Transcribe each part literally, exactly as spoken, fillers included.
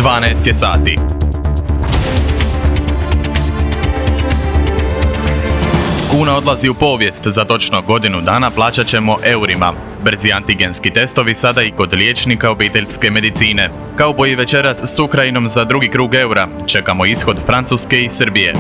dvanaest je sati. Kuna odlazi u povijest, za točno godinu dana plaćat ćemo eurima. Brzi antigenski testovi sada i kod liječnika obiteljske medicine. Kauboji večeras s Ukrajinom za drugi krug eura. Čekamo ishod Francuske i Srbije.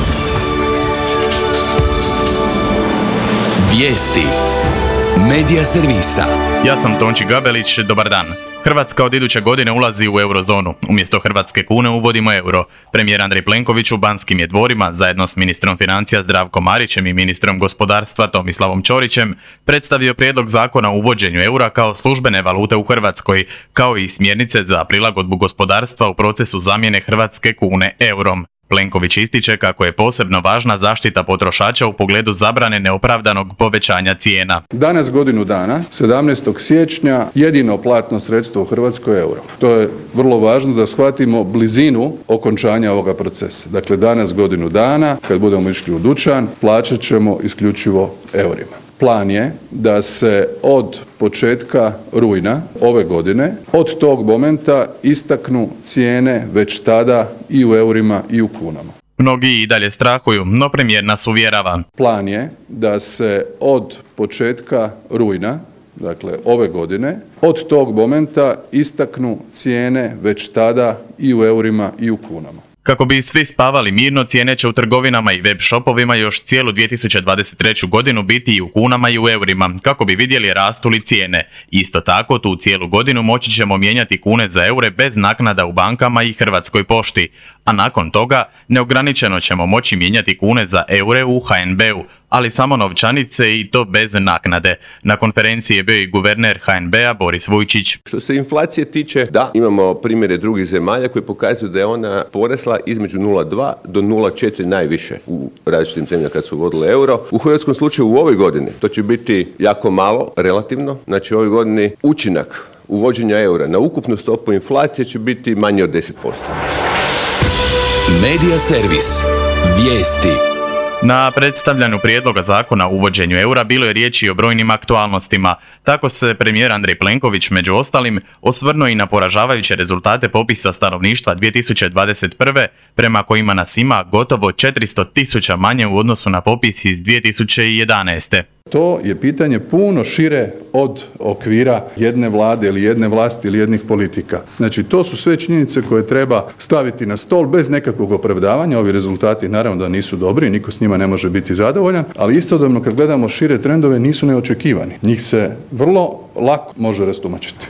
Vijesti Medija servisa. Ja sam Tonči Gabelić, dobar dan. Hrvatska od iduće godine ulazi u eurozonu. Umjesto hrvatske kune uvodimo euro. Premijer Andrej Plenković u Banskim je dvorima, zajedno s ministrom financija Zdravkom Marićem i ministrom gospodarstva Tomislavom Ćorićem, predstavio prijedlog zakona o uvođenju eura kao službene valute u Hrvatskoj, kao i smjernice za prilagodbu gospodarstva u procesu zamjene hrvatske kune eurom. Plenković ističe kako je posebno važna zaštita potrošača u pogledu zabrane neopravdanog povećanja cijena. Danas godinu dana, sedamnaestog siječnja, jedino platno sredstvo u Hrvatskoj je euro. To je vrlo važno da shvatimo blizinu okončanja ovoga procesa. Dakle, danas godinu dana, kad budemo išli u dućan, plaćat ćemo isključivo eurima. Plan je da se od početka rujna ove godine, od tog momenta istaknu cijene već tada i u eurima i u kunama. Mnogi i dalje strahuju, no premijer nas uvjerava. Plan je da se od početka rujna, dakle ove godine, od tog momenta istaknu cijene već tada i u eurima i u kunama. Kako bi svi spavali mirno, cijene će u trgovinama i web shopovima još cijelu dvije tisuće dvadeset treću godinu biti i u kunama i u eurima, kako bi vidjeli rastu li cijene. Isto tako, tu cijelu godinu moći ćemo mijenjati kune za eure bez naknada u bankama i Hrvatskoj pošti. A nakon toga, neograničeno ćemo moći mijenjati kune za eure u ha en be u, ali samo novčanice i to bez naknade. Na konferenciji je bio i guverner ha en be a Boris Vujčić. Što se inflacije tiče, da, imamo primjere drugih zemalja koji pokazuju da je ona porasla između nula zarez dva do nula zarez četiri najviše u različitim zemljama kad su uvodile euro. U hrvatskom slučaju u ovoj godini to će biti jako malo, relativno. Znači u ovoj godini učinak uvođenja eura na ukupnu stopu inflacije će biti manje od deset posto. Medija servis. Vijesti. Na predstavljanju prijedloga zakona o uvođenju eura bilo je riječi o brojnim aktualnostima. Tako se premijer Andrej Plenković među ostalim osvrnuo i na poražavajuće rezultate popisa stanovništva dvije tisuće dvadeset prve. prema kojima nas ima gotovo četiristo tisuća manje u odnosu na popis iz dvije tisuće jedanaeste. To je pitanje puno šire od okvira jedne vlade ili jedne vlasti ili jednih politika. Znači, to su sve činjenice koje treba staviti na stol bez nekakvog opravdavanja. Ovi rezultati naravno da nisu dobri, niko s njima ne može biti zadovoljan, ali istodobno kad gledamo šire trendove nisu neočekivani. Njih se vrlo lako može rastumačiti.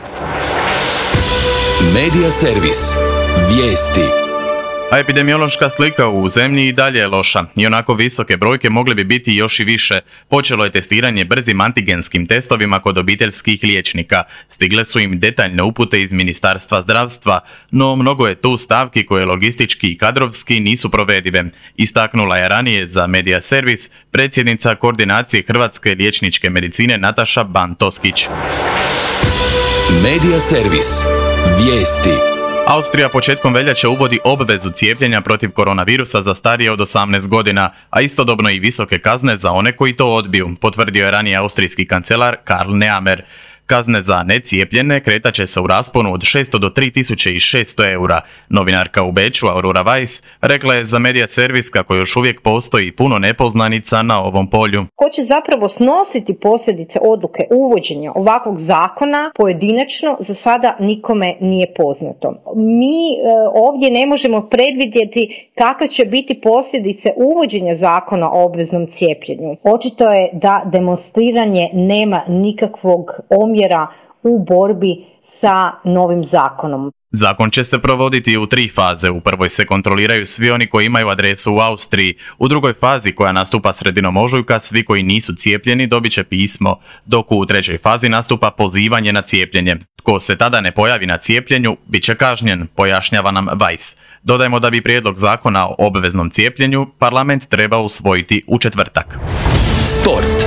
Medija servis. Vijesti. A epidemiološka slika u zemlji i dalje je loša. I onako visoke brojke mogle bi biti još i više. Počelo je testiranje brzim antigenskim testovima kod obiteljskih liječnika. Stigle su im detaljne upute iz Ministarstva zdravstva, no mnogo je tu stavki koje logistički i kadrovski nisu provedive. Istaknula je ranije za Medija servis predsjednica koordinacije Hrvatske liječničke medicine Nataša Ban-Toskić. Medija servis. Vijesti. Austrija početkom veljače uvodi obvezu cijepljenja protiv koronavirusa za starije od osamnaest godina, a istodobno i visoke kazne za one koji to odbiju, potvrdio je ranije austrijski kancelar Karl Nehammer. Kazne za necijepljene kretat će se u rasponu od šesto do tri tisuće šesto eura. Novinarka u Beču, Aurora Weiss, rekla je za Medija servis kako još uvijek postoji puno nepoznanica na ovom polju. Ko će zapravo snositi posljedice odluke uvođenja ovakvog zakona pojedinačno za sada nikome nije poznato. Mi e, ovdje ne možemo predvidjeti kakve će biti posljedice uvođenja zakona o obveznom cijepljenju. Očito je da demonstriranje nema nikakvog omjera u borbi sa novim zakonom. Zakon će se provoditi u tri faze. U prvoj se kontroliraju svi oni koji imaju adresu u Austriji. U drugoj fazi, koja nastupa sredinom ožujka, svi koji nisu cijepljeni dobit će pismo, dok u trećoj fazi nastupa pozivanje na cijepljenje. Tko se tada ne pojavi na cijepljenju, bit će kažnjen, pojašnjava nam Weiss. Dodajmo da bi prijedlog zakona o obveznom cijepljenju parlament treba usvojiti u četvrtak. Sport.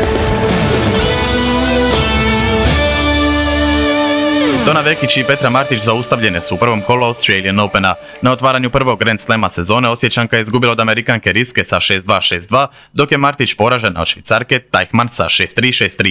Dona Vekić i Petra Martić zaustavljene su u prvom kolu Australian Opena. Na otvaranju prvog Grand Slama sezone Osječanka je izgubila od Amerikanke Riske sa šest dva šest dva, dok je Martić poražena od Švicarke Teichmann sa šest tri šest tri.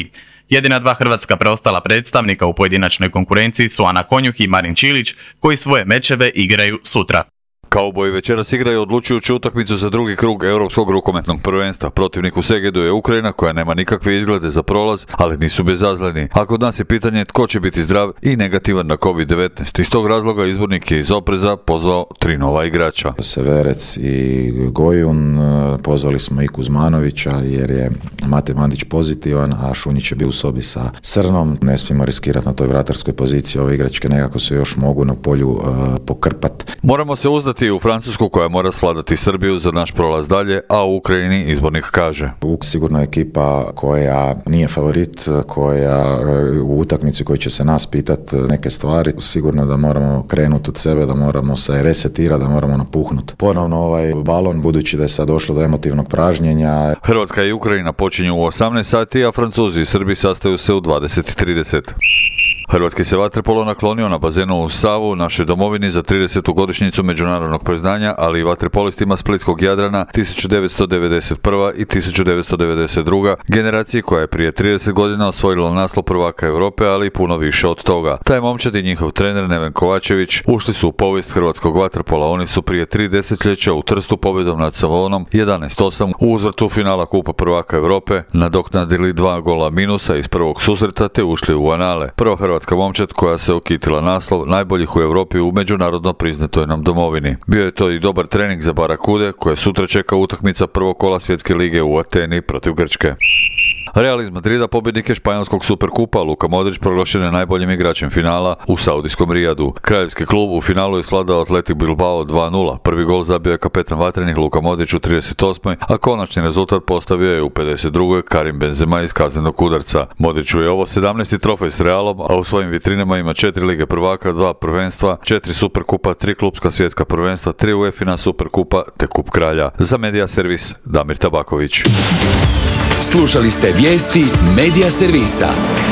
Jedina dva hrvatska preostala predstavnika u pojedinačnoj konkurenciji su Ana Konjuh i Marin Čilić, koji svoje mečeve igraju sutra. Kauboji večeras igraju odlučujuću utakmicu za drugi krug Europskog rukometnog prvenstva. Protivnik u Segedu je Ukrajina, koja nema nikakve izglede za prolaz, ali nisu bezazleni. A kod nas je pitanje tko će biti zdrav i negativan na kovid devetnaest. Iz tog razloga izbornik je iz opreza pozvao tri nova igrača. Severec i Gojun, pozvali smo i Kuzmanovića jer je Mate Mandić pozitivan, a Šunjić je bio u sobi sa Srnom. Ne smijemo riskirati na toj vratarskoj poziciji, ove igračke nekako se još mogu na polju uh, pokrpat. Moramo se uzdati u Francusku, koja mora svladati Srbiju za naš prolaz dalje, a u Ukrajini izbornik kaže: Sigurno je ekipa koja nije favorit, koja u utakmici koji će se nas pitati neke stvari. Sigurno da moramo krenuti od sebe, da moramo se resetirati, da moramo napuhnuti ponovno ovaj balon, budući da je sad došlo do emotivnog pražnjenja. Hrvatska i Ukrajina počinju u osamnaest sati, a Francuzi i Srbi sastaju se u dvadeset i trideset. Hrvatski se vaterpolo naklonio na bazenu u Savu, našoj domovini, za tridesetu godišnjicu međunarodnog priznanja, ali i vaterpolistima splitskog Jadrana tisuću devetsto devedeset prva i tisuću devetsto devedeset druga generaciji, koja je prije trideset godina osvojila naslov prvaka Europe, ali i puno više od toga. Taj momčad i njihov trener Neven Kovačević ušli su u povijest hrvatskog vaterpola. Oni su prije tri desetljeća u Trstu pobjedom nad Savonom jedanaest osam u uzvratu finala Kupa prvaka Europe nadoknadili dva gola minusa iz prvog susreta te ušli u anale. Prva hrvatska momčad koja se okitila naslov najboljih u Europi u međunarodno priznatoj nam domovini. Bio je to i dobar trening za Barakude, koje sutra čeka utakmica prvog kola svjetske lige u Ateni protiv Grčke. Real iz Madrida pobjednik je španjolskog superkupa. Luka Modrić proglašen je najboljim igračem finala u saudijskom Rijadu. Kraljevski klub u finalu je svladao Athletic Bilbao dva nula. Prvi gol zabio je kapetan vatrenih Luka Modrić u trideset osmoj, a konačni rezultat postavio je u pedeset drugoj Karim Benzema iz kaznenog udarca. Modriću je ovo sedamnaesti trofej s Realom, a u svojim vitrinama ima četiri lige prvaka, dva prvenstva, četiri superkupa, tri klupska svjetska prvenstva, tri UEFA superkupa te kup kralja. Za Medija Servis Damir Tabaković. Slušali ste vijesti Medija Servisa.